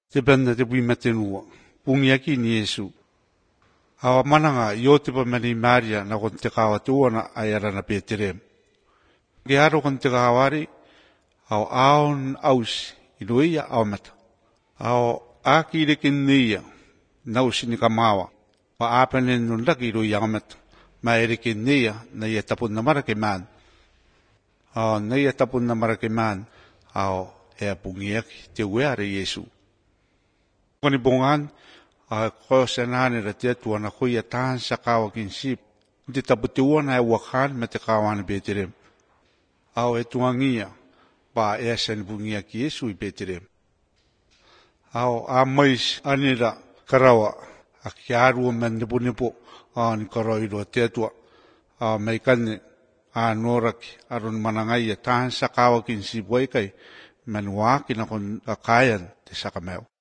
te benda te pui matenua, pungi aki ni Yesu. Awa mananga i o te pamani Maria na kon te kawa te uana ai arana Peterem. Ke aro kon te kawari, au aon ausi, ilo ia au mata. Au aki reke nia, nausi ni kamawa, wa apane nundaki ilo ia mata. Ma ereke nia, na ia tapun na mara ke man. Na ia tapun na mara ke man, au ea pungi aki, te ueare Yesu. Kani bongan, ko senane ra te tuana ko ia tan sa kawa kinsip. Te taputi uana e wakan me te kawana Peterem. Au e tuangia, pa ea sen pungia ki Yesu I Peterem. Au a mais anira karawa, a kiaru men nipo ni karawa ilo te tua. Mai kane a noraki aron manangai e tan sa kawa kinsip waikai, manuaki na kon kayan te sakameo.